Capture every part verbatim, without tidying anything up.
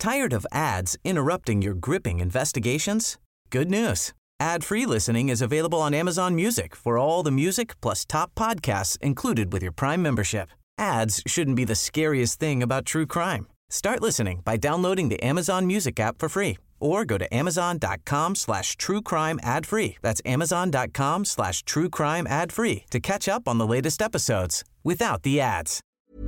Tired of ads interrupting your gripping investigations? Good news. Ad-free listening is available on Amazon Music for all the music plus top podcasts included with your Prime membership. Ads shouldn't be the scariest thing about true crime. Start listening by downloading the Amazon Music app for free or go to amazon.com slash true crime ad free. That's amazon.com slash true crime ad free to catch up on the latest episodes without the ads.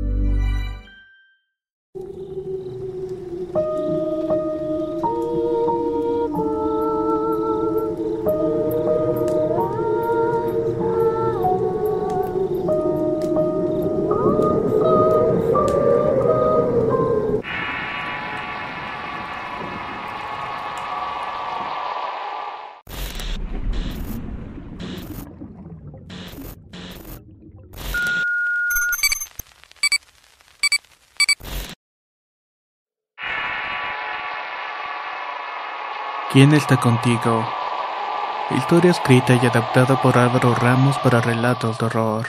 ¿Quién está contigo? Historia escrita y adaptada por Álvaro Ramos para relatos de horror.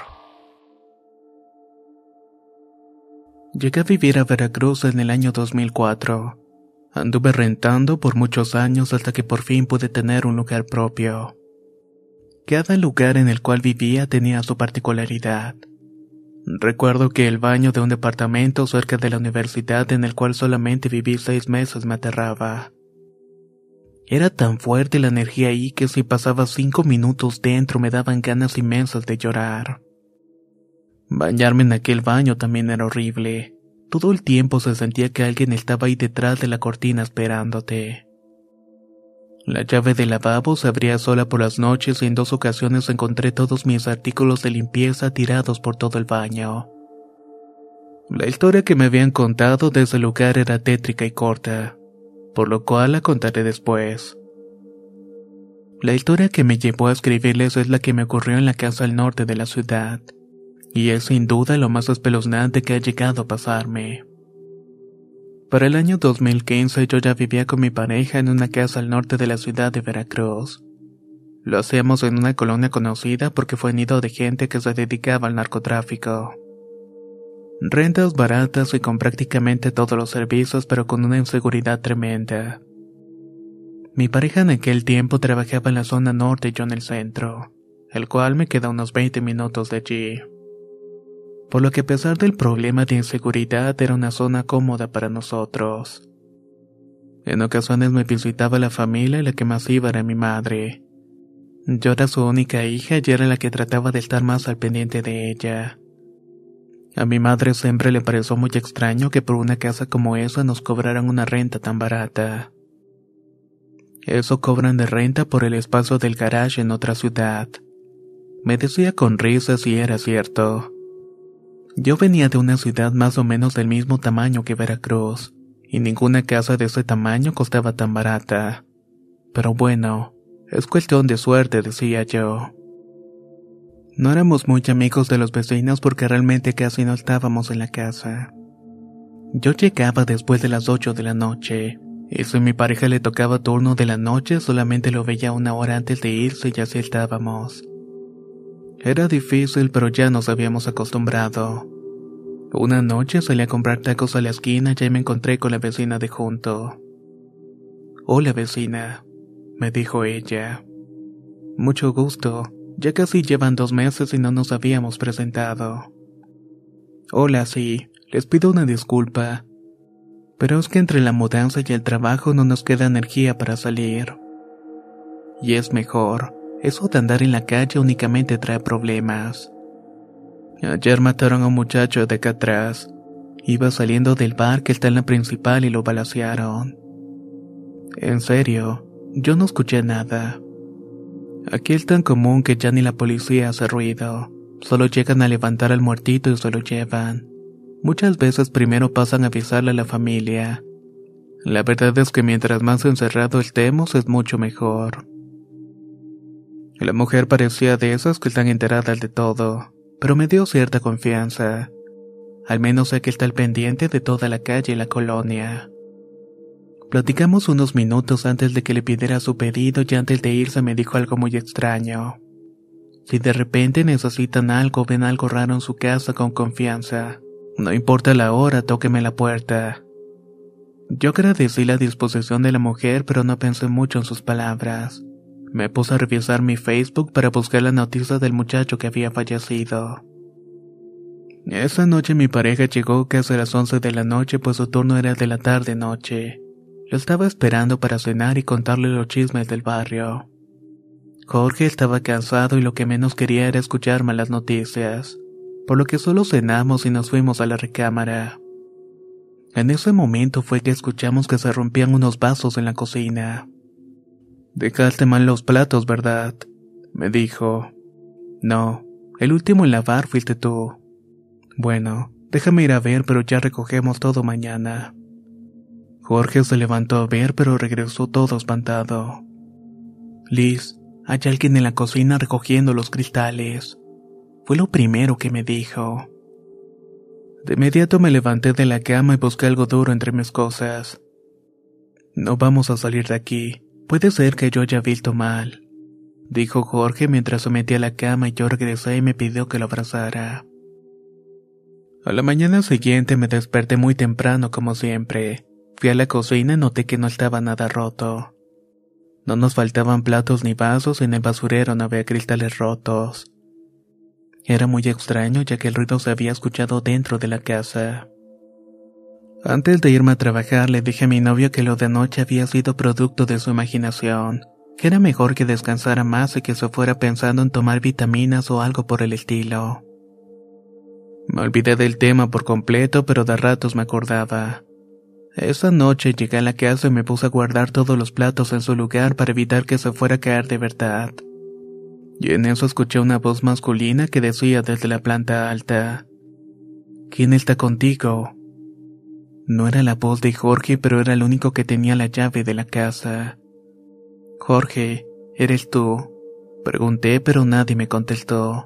Llegué a vivir a Veracruz en el año dos mil cuatro. Anduve rentando por muchos años hasta que por fin pude tener un lugar propio. Cada lugar en el cual vivía tenía su particularidad. Recuerdo que el baño de un departamento cerca de la universidad en el cual solamente viví seis meses me aterraba. Era tan fuerte la energía ahí que si pasaba cinco minutos dentro me daban ganas inmensas de llorar. Bañarme en aquel baño también era horrible. Todo el tiempo se sentía que alguien estaba ahí detrás de la cortina esperándote. La llave del lavabo se abría sola por las noches y en dos ocasiones encontré todos mis artículos de limpieza tirados por todo el baño. La historia que me habían contado de ese lugar era tétrica y corta, por lo cual la contaré después. La historia que me llevó a escribirles es la que me ocurrió en la casa al norte de la ciudad, y es sin duda lo más espeluznante que ha llegado a pasarme. Para el año dos mil quince yo ya vivía con mi pareja en una casa al norte de la ciudad de Veracruz. Lo hacíamos en una colonia conocida porque fue nido de gente que se dedicaba al narcotráfico. Rentas baratas y con prácticamente todos los servicios, pero con una inseguridad tremenda. Mi pareja en aquel tiempo trabajaba en la zona norte y yo en el centro, el cual me queda unos veinte minutos de allí. Por lo que a pesar del problema de inseguridad era una zona cómoda para nosotros. En ocasiones me visitaba la familia y la que más iba era mi madre. Yo era su única hija y era la que trataba de estar más al pendiente de ella. A mi madre siempre le pareció muy extraño que por una casa como esa nos cobraran una renta tan barata. Eso cobran de renta por el espacio del garage en otra ciudad. Me decía con risas y era cierto. Yo venía de una ciudad más o menos del mismo tamaño que Veracruz, y ninguna casa de ese tamaño costaba tan barata. Pero bueno, es cuestión de suerte, decía yo. No éramos muy amigos de los vecinos porque realmente casi no estábamos en la casa. Yo llegaba después de las ocho de la noche, y si a mi pareja le tocaba turno de la noche solamente lo veía una hora antes de irse y así estábamos. Era difícil, pero ya nos habíamos acostumbrado. Una noche salí a comprar tacos a la esquina y ahí me encontré con la vecina de junto. «Hola vecina», me dijo ella. «Mucho gusto. Ya casi llevan dos meses y no nos habíamos presentado». «Hola, sí. Les pido una disculpa. Pero es que entre la mudanza y el trabajo no nos queda energía para salir. Y es mejor. Eso de andar en la calle únicamente trae problemas. Ayer mataron a un muchacho de acá atrás. Iba saliendo del bar que está en la principal y lo balacearon. En serio, yo no escuché nada. Aquí es tan común que ya ni la policía hace ruido. Solo llegan a levantar al muertito y se lo llevan. Muchas veces primero pasan a avisarle a la familia. La verdad es que mientras más encerrado estemos es mucho mejor». La mujer parecía de esas que están enteradas de todo, pero me dio cierta confianza. Al menos sé que está al pendiente de toda la calle y la colonia. Platicamos unos minutos antes de que le pidiera su pedido y antes de irse me dijo algo muy extraño. Si de repente necesitan algo o ven algo raro en su casa con confianza, no importa la hora, tóqueme la puerta. Yo agradecí la disposición de la mujer, pero no pensé mucho en sus palabras. Me puse a revisar mi Facebook para buscar la noticia del muchacho que había fallecido. Esa noche mi pareja llegó casi a las once de la noche, pues su turno era de la tarde-noche. Lo estaba esperando para cenar y contarle los chismes del barrio. Jorge estaba cansado y lo que menos quería era escuchar malas noticias, por lo que solo cenamos y nos fuimos a la recámara. En ese momento fue que escuchamos que se rompían unos vasos en la cocina. «Dejaste mal los platos, ¿verdad?», me dijo. «No, el último en lavar fuiste tú». «Bueno, déjame ir a ver, pero ya recogemos todo mañana». Jorge se levantó a ver, pero regresó todo espantado. «Liz, hay alguien en la cocina recogiendo los cristales», fue lo primero que me dijo. De inmediato me levanté de la cama y busqué algo duro entre mis cosas. «No vamos a salir de aquí, puede ser que yo haya visto mal», dijo Jorge mientras se metía a la cama y yo regresé y me pidió que lo abrazara. A la mañana siguiente me desperté muy temprano como siempre. Fui a la cocina y noté que no estaba nada roto. No nos faltaban platos ni vasos y en el basurero no había cristales rotos. Era muy extraño ya que el ruido se había escuchado dentro de la casa. Antes de irme a trabajar le dije a mi novio que lo de anoche había sido producto de su imaginación, que era mejor que descansara más y que se fuera pensando en tomar vitaminas o algo por el estilo. Me olvidé del tema por completo, pero de ratos me acordaba. Esa noche llegué a la casa y me puse a guardar todos los platos en su lugar para evitar que se fuera a caer de verdad. Y en eso escuché una voz masculina que decía desde la planta alta: «¿Quién está contigo?». No era la voz de Jorge, pero era el único que tenía la llave de la casa. «Jorge, ¿eres tú?», pregunté, pero nadie me contestó.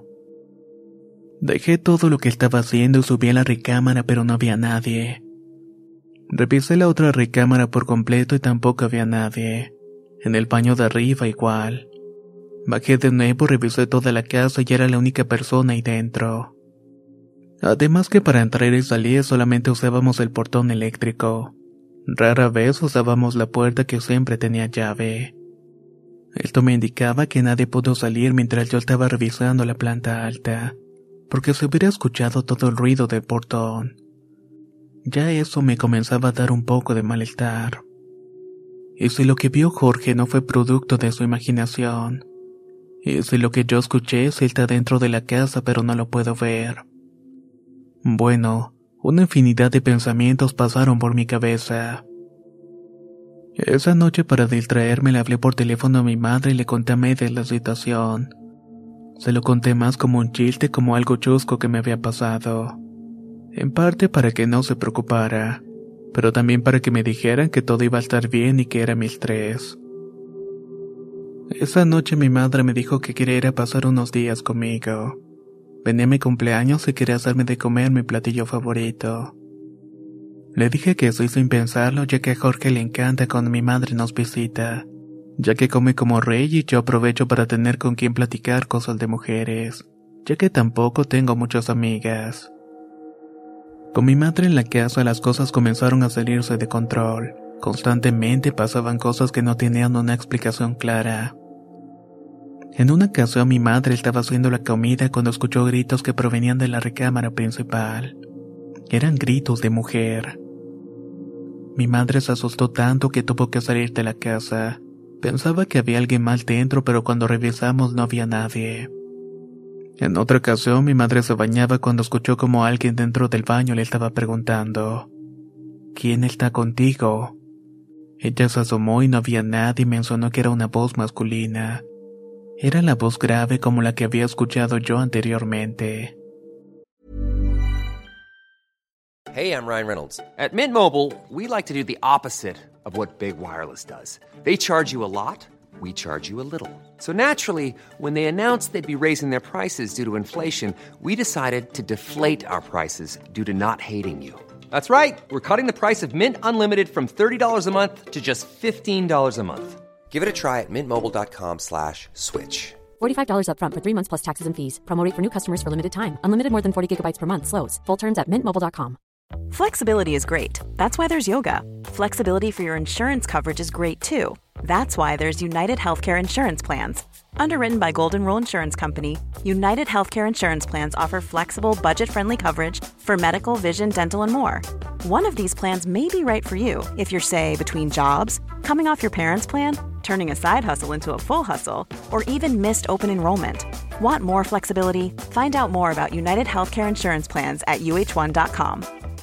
Dejé todo lo que estaba haciendo y subí a la recámara, pero no había nadie. Revisé la otra recámara por completo y tampoco había nadie. En el baño de arriba igual. Bajé de nuevo, revisé toda la casa y era la única persona ahí dentro. Además que para entrar y salir solamente usábamos el portón eléctrico. Rara vez usábamos la puerta que siempre tenía llave. Esto me indicaba que nadie pudo salir mientras yo estaba revisando la planta alta, porque se hubiera escuchado todo el ruido del portón. Ya eso me comenzaba a dar un poco de malestar. ¿Y si lo que vio Jorge no fue producto de su imaginación? ¿Y si lo que yo escuché sí está dentro de la casa pero no lo puedo ver? Bueno, una infinidad de pensamientos pasaron por mi cabeza. Esa noche, para distraerme, le hablé por teléfono a mi madre y le conté a May de la situación. Se lo conté más como un chiste, como algo chusco que me había pasado. En parte para que no se preocupara, pero también para que me dijeran que todo iba a estar bien y que era mi estrés. Esa noche mi madre me dijo que quería ir a pasar unos días conmigo. Venía mi cumpleaños y quería hacerme de comer mi platillo favorito. Le dije que sí sin pensarlo, ya que a Jorge le encanta cuando mi madre nos visita, ya que come como rey y yo aprovecho para tener con quien platicar cosas de mujeres, ya que tampoco tengo muchas amigas. Con mi madre en la casa las cosas comenzaron a salirse de control. Constantemente pasaban cosas que no tenían una explicación clara. En una ocasión mi madre estaba haciendo la comida cuando escuchó gritos que provenían de la recámara principal. Eran gritos de mujer. Mi madre se asustó tanto que tuvo que salir de la casa. Pensaba que había alguien más dentro, pero cuando revisamos no había nadie. En otra ocasión mi madre se bañaba cuando escuchó como alguien dentro del baño le estaba preguntando: «¿Quién está contigo?». Ella se asomó y no había nadie y mencionó que era una voz masculina. Era la voz grave como la que había escuchado yo anteriormente. Hey, I'm Ryan Reynolds. At Mint Mobile, we like to do the opposite of what Big Wireless does. They charge you a lot, we charge you a little. So naturally, when they announced they'd be raising their prices due to inflation, we decided to deflate our prices due to not hating you. That's right. We're cutting the price of Mint Unlimited from thirty dollars a month to just fifteen dollars a month. Give it a try at mintmobile.com slash switch. forty-five dollars up front for three months plus taxes and fees. Promo rate for new customers for limited time. Unlimited more than forty gigabytes per month slows. Full terms at mint mobile dot com. Flexibility is great. That's why there's yoga. Flexibility for your insurance coverage is great too. That's why there's United Healthcare Insurance Plans. Underwritten by Golden Rule Insurance Company, United Healthcare Insurance Plans offer flexible, budget-friendly coverage for medical, vision, dental, and more. One of these plans may be right for you if you're, say, between jobs, coming off your parents' plan, turning a side hustle into a full hustle, or even missed open enrollment. Want more flexibility? Find out more about United Healthcare Insurance Plans at U H one dot com.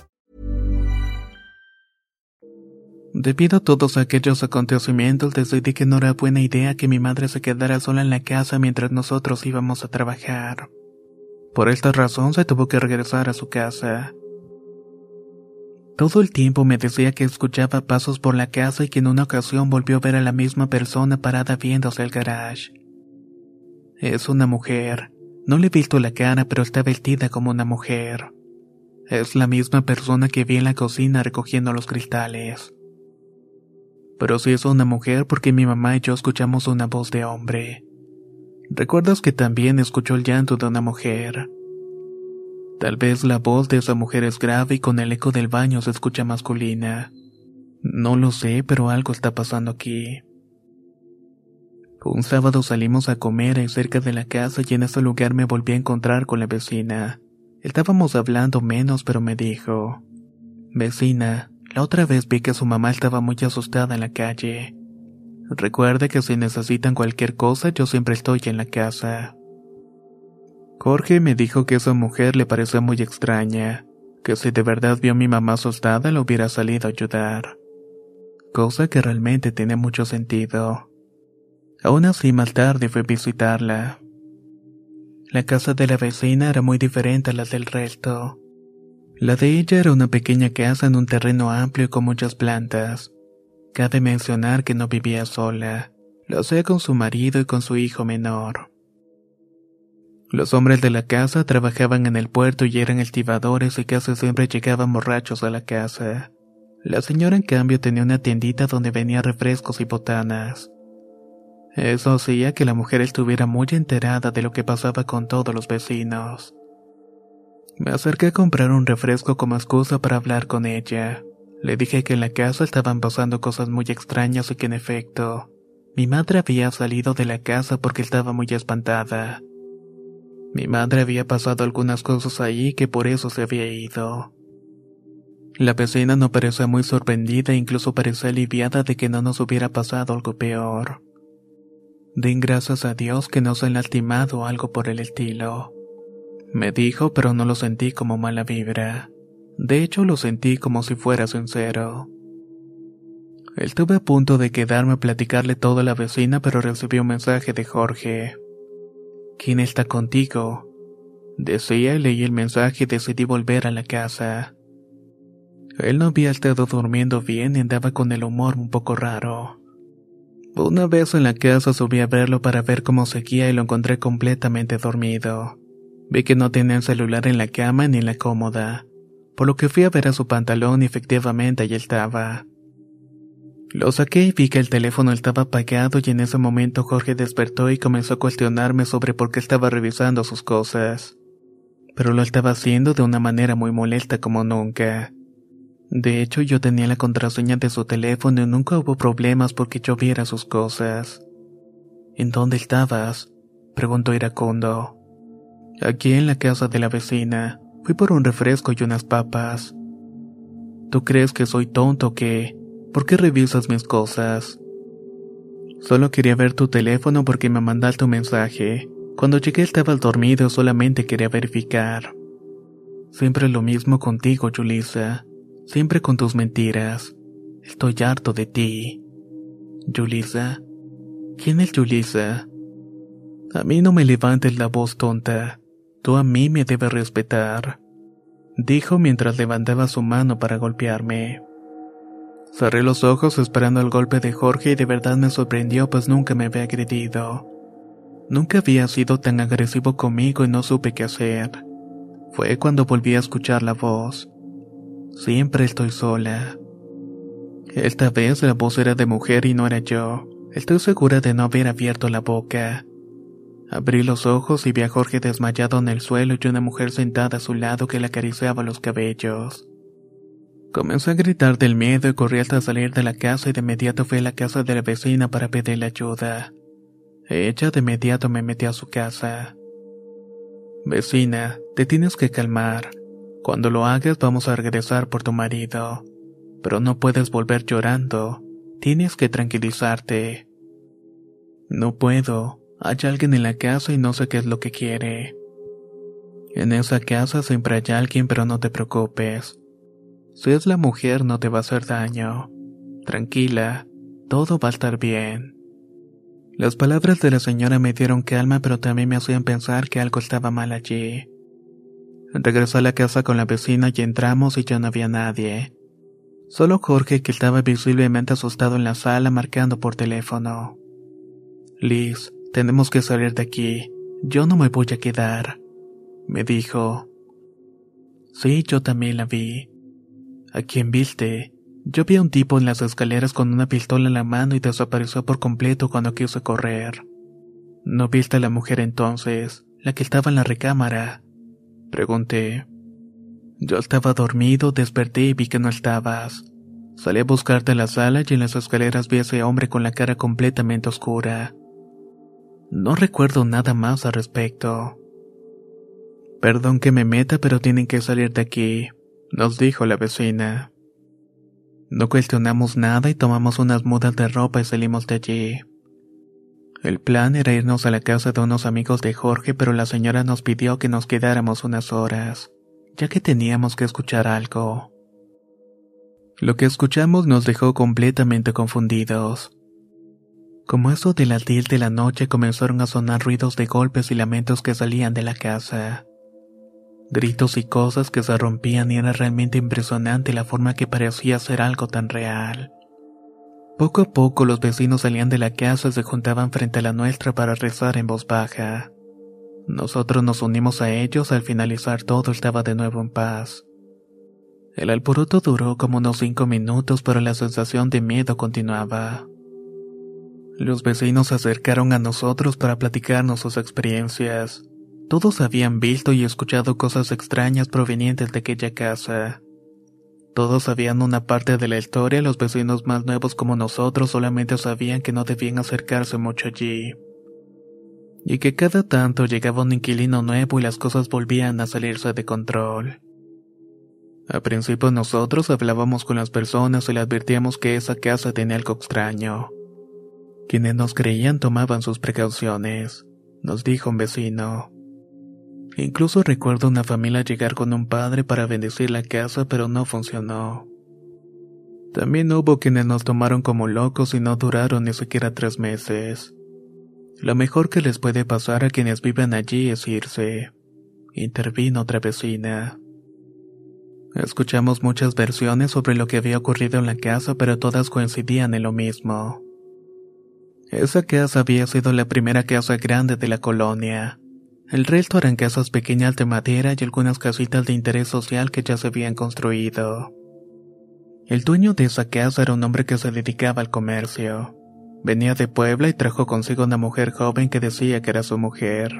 Debido a todos aquellos acontecimientos, decidí que no era buena idea que mi madre se quedara sola en la casa mientras nosotros íbamos a trabajar. Por esta razón se tuvo que regresar a su casa. Todo el tiempo me decía que escuchaba pasos por la casa y que en una ocasión volvió a ver a la misma persona parada viendo hacia el garage. Es una mujer. No le he visto la cara, pero está vestida como una mujer. Es la misma persona que vi en la cocina recogiendo los cristales. Pero sí es una mujer porque mi mamá y yo escuchamos una voz de hombre. ¿Recuerdas que también escuchó el llanto de una mujer? Tal vez la voz de esa mujer es grave y con el eco del baño se escucha masculina. No lo sé, pero algo está pasando aquí. Un sábado salimos a comer ahí cerca de la casa y en ese lugar me volví a encontrar con la vecina. Estábamos hablando menos, pero me dijo: Vecina, la otra vez vi que su mamá estaba muy asustada en la calle. Recuerde que si necesitan cualquier cosa, yo siempre estoy en la casa. Jorge me dijo que esa mujer le parecía muy extraña, que si de verdad vio a mi mamá asustada, le hubiera salido a ayudar. Cosa que realmente tiene mucho sentido. Aún así, más tarde fui a visitarla. La casa de la vecina era muy diferente a la del resto. La de ella era una pequeña casa en un terreno amplio y con muchas plantas. Cabe mencionar que no vivía sola, lo hacía con su marido y con su hijo menor. Los hombres de la casa trabajaban en el puerto y eran estibadores y casi siempre llegaban borrachos a la casa. La señora en cambio tenía una tiendita donde vendía refrescos y botanas. Eso hacía que la mujer estuviera muy enterada de lo que pasaba con todos los vecinos. Me acerqué a comprar un refresco como excusa para hablar con ella. Le dije que en la casa estaban pasando cosas muy extrañas y que en efecto, mi madre había salido de la casa porque estaba muy espantada. Mi madre había pasado algunas cosas ahí que por eso se había ido. La vecina no parecía muy sorprendida e incluso parecía aliviada de que no nos hubiera pasado algo peor. Den gracias a Dios que no se han lastimado o algo por el estilo. Me dijo, pero no lo sentí como mala vibra. De hecho, lo sentí como si fuera sincero. Estuve a punto de quedarme a platicarle todo a la vecina, pero recibí un mensaje de Jorge. ¿Quién está contigo?, decía, y leí el mensaje y decidí volver a la casa. Él no había estado durmiendo bien y andaba con el humor un poco raro. Una vez en la casa subí a verlo para ver cómo seguía y lo encontré completamente dormido. Vi que no tenía el celular en la cama ni en la cómoda, por lo que fui a ver a su pantalón y efectivamente allí estaba. Lo saqué y vi que el teléfono estaba apagado y en ese momento Jorge despertó y comenzó a cuestionarme sobre por qué estaba revisando sus cosas. Pero lo estaba haciendo de una manera muy molesta como nunca. De hecho, yo tenía la contraseña de su teléfono y nunca hubo problemas porque yo viera sus cosas. ¿En dónde estabas?, preguntó iracundo. Aquí en la casa de la vecina. Fui por un refresco y unas papas. ¿Tú crees que soy tonto o qué? ¿Por qué revisas mis cosas? Solo quería ver tu teléfono porque me mandaste un mensaje. Cuando llegué estabas dormido, solamente quería verificar. Siempre lo mismo contigo, Yulisa. Siempre con tus mentiras. Estoy harto de ti. ¿Yulisa? ¿Quién es Yulisa? A mí no me levantes la voz, tonta. Tú a mí me debes respetar, dijo mientras levantaba su mano para golpearme. Cerré los ojos esperando el golpe de Jorge y de verdad me sorprendió, pues nunca me había agredido. Nunca había sido tan agresivo conmigo y no supe qué hacer. Fue cuando volví a escuchar la voz. Siempre estoy sola. Esta vez la voz era de mujer y no era yo. Estoy segura de no haber abierto la boca. Abrí los ojos y vi a Jorge desmayado en el suelo y una mujer sentada a su lado que le acariciaba los cabellos. Comencé a gritar del miedo y corrí hasta salir de la casa y de inmediato fui a la casa de la vecina para pedirle ayuda. Ella de inmediato me metió a su casa. Vecina, te tienes que calmar. Cuando lo hagas vamos a regresar por tu marido. Pero no puedes volver llorando. Tienes que tranquilizarte. No puedo. Hay alguien en la casa y no sé qué es lo que quiere. En esa casa siempre hay alguien, pero no te preocupes. Si es la mujer no te va a hacer daño. Tranquila, todo va a estar bien. Las palabras de la señora me dieron calma, pero también me hacían pensar que algo estaba mal allí. Regresé a la casa con la vecina y entramos y ya no había nadie. Solo Jorge, que estaba visiblemente asustado en la sala marcando por teléfono. Liz, tenemos que salir de aquí. Yo no me voy a quedar, me dijo. Sí, yo también la vi. ¿A quién viste? Yo vi a un tipo en las escaleras con una pistola en la mano y desapareció por completo cuando quiso correr. ¿No viste a la mujer entonces, la que estaba en la recámara? Pregunté. Yo estaba dormido, desperté y vi que no estabas. Salí a buscarte a la sala y en las escaleras vi a ese hombre con la cara completamente oscura. No recuerdo nada más al respecto. Perdón que me meta, pero tienen que salir de aquí, nos dijo la vecina. No cuestionamos nada y tomamos unas mudas de ropa y salimos de allí. El plan era irnos a la casa de unos amigos de Jorge, pero la señora nos pidió que nos quedáramos unas horas, ya que teníamos que escuchar algo. Lo que escuchamos nos dejó completamente confundidos. Como eso de las diez de la noche comenzaron a sonar ruidos de golpes y lamentos que salían de la casa. Gritos y cosas que se rompían y era realmente impresionante la forma que parecía ser algo tan real. Poco a poco los vecinos salían de la casa y se juntaban frente a la nuestra para rezar en voz baja. Nosotros nos unimos a ellos, al finalizar todo estaba de nuevo en paz. El alboroto duró como unos cinco minutos, pero la sensación de miedo continuaba. Los vecinos se acercaron a nosotros para platicarnos sus experiencias. Todos habían visto y escuchado cosas extrañas provenientes de aquella casa. Todos sabían una parte de la historia, los vecinos más nuevos como nosotros solamente sabían que no debían acercarse mucho allí. Y que cada tanto llegaba un inquilino nuevo y las cosas volvían a salirse de control. Al principio nosotros hablábamos con las personas y le advertíamos que esa casa tenía algo extraño. Quienes nos creían tomaban sus precauciones, nos dijo un vecino. Incluso recuerdo una familia llegar con un padre para bendecir la casa, pero no funcionó. También hubo quienes nos tomaron como locos y no duraron ni siquiera tres meses. Lo mejor que les puede pasar a quienes viven allí es irse, intervino otra vecina. Escuchamos muchas versiones sobre lo que había ocurrido en la casa, pero todas coincidían en lo mismo. Esa casa había sido la primera casa grande de la colonia. El resto eran casas pequeñas de madera y algunas casitas de interés social que ya se habían construido. El dueño de esa casa era un hombre que se dedicaba al comercio. Venía de Puebla y trajo consigo una mujer joven que decía que era su mujer.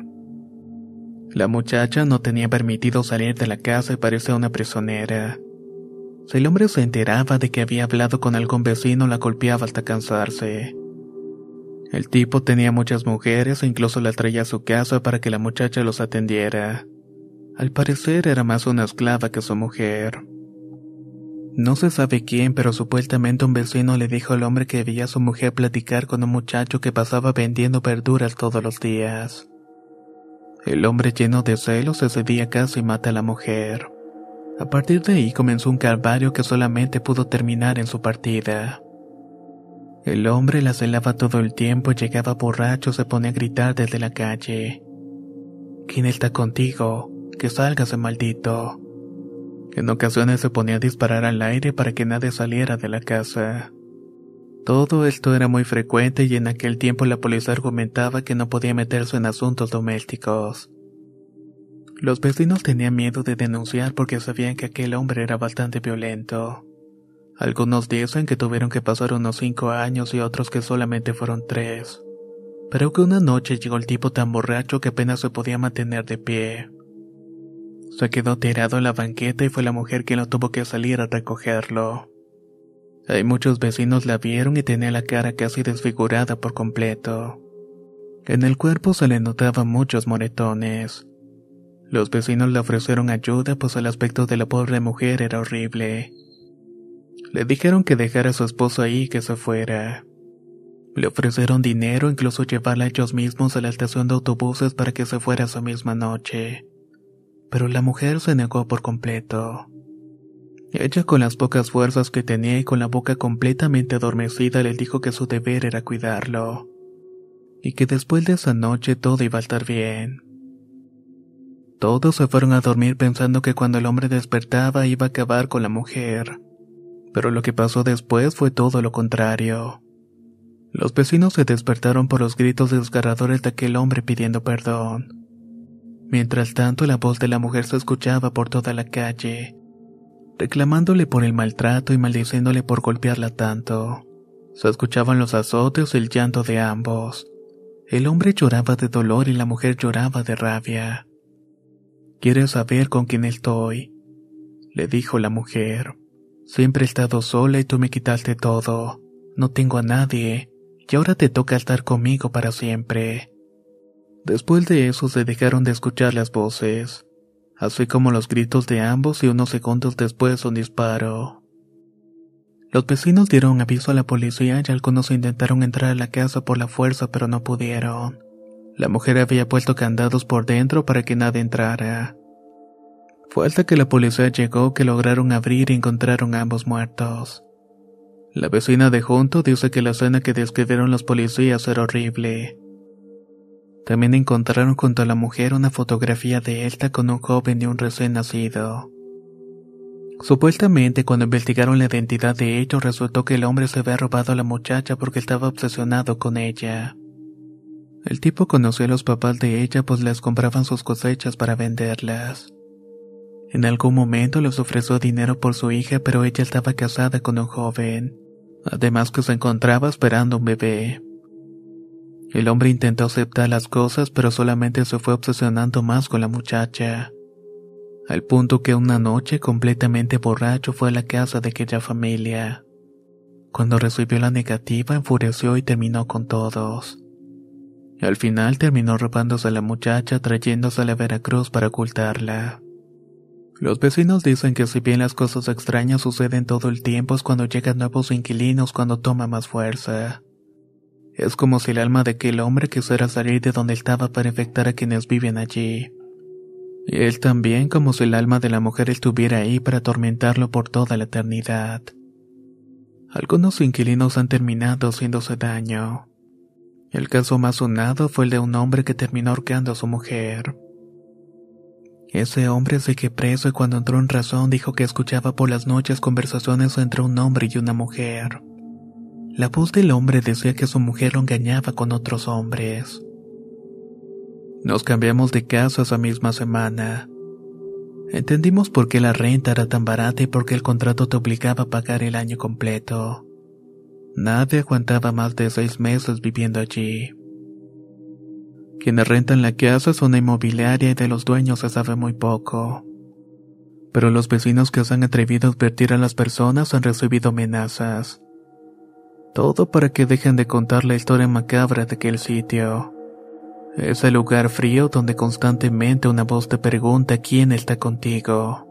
La muchacha no tenía permitido salir de la casa y parecía una prisionera. Si el hombre se enteraba de que había hablado con algún vecino, la golpeaba hasta cansarse. El tipo tenía muchas mujeres e incluso la traía a su casa para que la muchacha los atendiera. Al parecer era más una esclava que su mujer. No se sabe quién, pero supuestamente un vecino le dijo al hombre que veía a su mujer platicar con un muchacho que pasaba vendiendo verduras todos los días. El hombre, lleno de celos, ese día casi mata a la mujer. A partir de ahí comenzó un calvario que solamente pudo terminar en su partida. El hombre la celaba todo el tiempo y llegaba borracho, se ponía a gritar desde la calle. ¿Quién está contigo? Que salga ese maldito. En ocasiones se ponía a disparar al aire para que nadie saliera de la casa. Todo esto era muy frecuente y en aquel tiempo la policía argumentaba que no podía meterse en asuntos domésticos. Los vecinos tenían miedo de denunciar porque sabían que aquel hombre era bastante violento. Algunos dicen que tuvieron que pasar unos cinco años y otros que solamente fueron tres. Pero que una noche llegó el tipo tan borracho que apenas se podía mantener de pie. Se quedó tirado en la banqueta y fue la mujer quien lo tuvo que salir a recogerlo. Hay muchos vecinos la vieron y tenía la cara casi desfigurada por completo. En el cuerpo se le notaban muchos moretones. Los vecinos le ofrecieron ayuda pues el aspecto de la pobre mujer era horrible. Le dijeron que dejara a su esposo ahí y que se fuera. Le ofrecieron dinero, incluso llevarla ellos mismos a la estación de autobuses para que se fuera esa misma noche. Pero la mujer se negó por completo. Ella, con las pocas fuerzas que tenía y con la boca completamente adormecida, le dijo que su deber era cuidarlo. Y que después de esa noche todo iba a estar bien. Todos se fueron a dormir pensando que cuando el hombre despertaba iba a acabar con la mujer. Pero lo que pasó después fue todo lo contrario. Los vecinos se despertaron por los gritos desgarradores de aquel hombre pidiendo perdón. Mientras tanto, la voz de la mujer se escuchaba por toda la calle, reclamándole por el maltrato y maldiciéndole por golpearla tanto. Se escuchaban los azotes y el llanto de ambos. El hombre lloraba de dolor y la mujer lloraba de rabia. ¿Quieres saber con quién estoy?, le dijo la mujer. Siempre he estado sola y tú me quitaste todo. No tengo a nadie, y ahora te toca estar conmigo para siempre. Después de eso se dejaron de escuchar las voces, así como los gritos de ambos, y unos segundos después un disparo. Los vecinos dieron aviso a la policía y algunos intentaron entrar a la casa por la fuerza pero no pudieron. La mujer había puesto candados por dentro para que nadie entrara. Fue hasta que la policía llegó que lograron abrir y encontraron a ambos muertos. La vecina de junto dice que la escena que describieron los policías era horrible. También encontraron junto a la mujer una fotografía de esta con un joven y un recién nacido. Supuestamente, cuando investigaron la identidad de ellos, resultó que el hombre se había robado a la muchacha porque estaba obsesionado con ella. El tipo conoció a los papás de ella pues les compraban sus cosechas para venderlas. En algún momento les ofreció dinero por su hija, pero ella estaba casada con un joven, además que se encontraba esperando un bebé. El hombre intentó aceptar las cosas, pero solamente se fue obsesionando más con la muchacha, al punto que una noche, completamente borracho, fue a la casa de aquella familia. Cuando recibió la negativa, enfureció y terminó con todos. Al final terminó robándose a la muchacha, trayéndosela a Veracruz para ocultarla. Los vecinos dicen que si bien las cosas extrañas suceden todo el tiempo, es cuando llegan nuevos inquilinos cuando toma más fuerza. Es como si el alma de aquel hombre quisiera salir de donde estaba para infectar a quienes viven allí. Y él también, como si el alma de la mujer estuviera ahí para atormentarlo por toda la eternidad. Algunos inquilinos han terminado haciéndose daño. El caso más sonado fue el de un hombre que terminó ahorcando a su mujer. Ese hombre sigue preso y cuando entró en razón dijo que escuchaba por las noches conversaciones entre un hombre y una mujer. La voz del hombre decía que su mujer lo engañaba con otros hombres. Nos cambiamos de casa esa misma semana. Entendimos por qué la renta era tan barata y por qué el contrato te obligaba a pagar el año completo. Nadie aguantaba más de seis meses viviendo allí. Quienes rentan la casa son una inmobiliaria y de los dueños se sabe muy poco. Pero los vecinos que se han atrevido a advertir a las personas han recibido amenazas. Todo para que dejen de contar la historia macabra de aquel sitio. Ese lugar frío donde constantemente una voz te pregunta quién está contigo.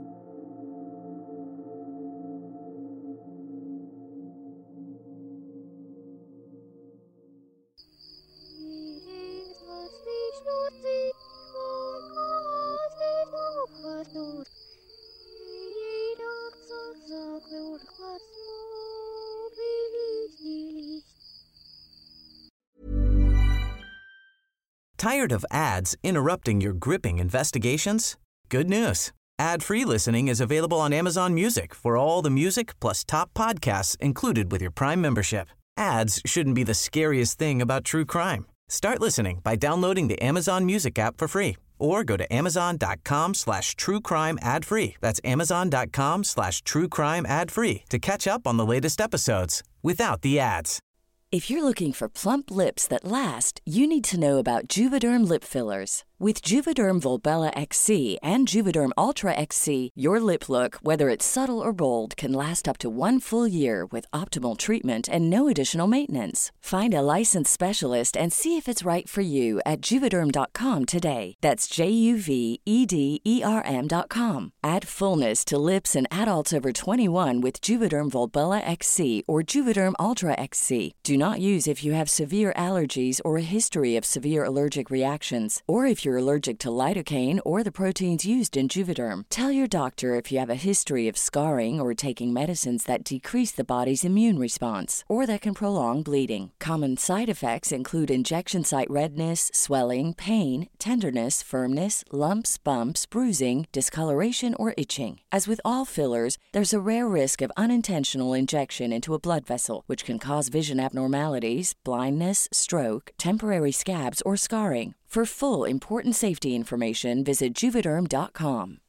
Tired of ads interrupting your gripping investigations? Good news. Ad-free listening is available on Amazon Music for all the music plus top podcasts included with your Prime membership. Ads shouldn't be the scariest thing about true crime. Start listening by downloading the Amazon Music app for free or go to amazon.com slash true crime ad free. That's amazon.com slash true crime ad free to catch up on the latest episodes without the ads. If you're looking for plump lips that last, you need to know about Juvederm lip fillers. With Juvederm Volbella X C and Juvederm Ultra X C, your lip look, whether it's subtle or bold, can last up to one full year with optimal treatment and no additional maintenance. Find a licensed specialist and see if it's right for you at Juvederm dot com today. That's J U V E D E R M dot com. Add fullness to lips in adults over twenty-one with Juvederm Volbella X C or Juvederm Ultra X C. Do not use if you have severe allergies or a history of severe allergic reactions, or if you're allergic to lidocaine or the proteins used in Juvederm. Tell your doctor if you have a history of scarring or taking medicines that decrease the body's immune response or that can prolong bleeding. Common side effects include injection site redness, swelling, pain, tenderness, firmness, lumps, bumps, bruising, discoloration, or itching. As with all fillers, there's a rare risk of unintentional injection into a blood vessel, which can cause vision abnormalities, blindness, stroke, temporary scabs, or scarring. For full, important safety information, visit Juvederm dot com.